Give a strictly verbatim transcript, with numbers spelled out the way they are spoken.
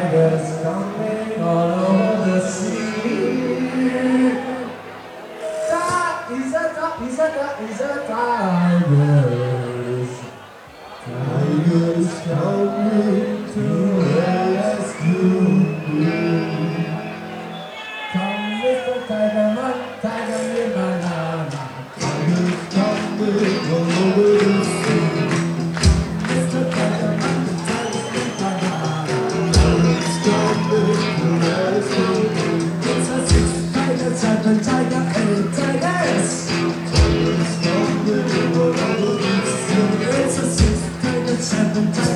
tigers coming all over the sea. That is a that is a that is a tigers. Tigers coming to rescue me. Come Mister Tiger Man, Tiger me banana. Tigers coming all over the sea. Mister Tiger Man, Tiger me banana. Tigers coming to rescue me. It's a six tiger, seven tiger, eight tigers. Tigers coming all over the sea. It's a six tiger, seven tiger.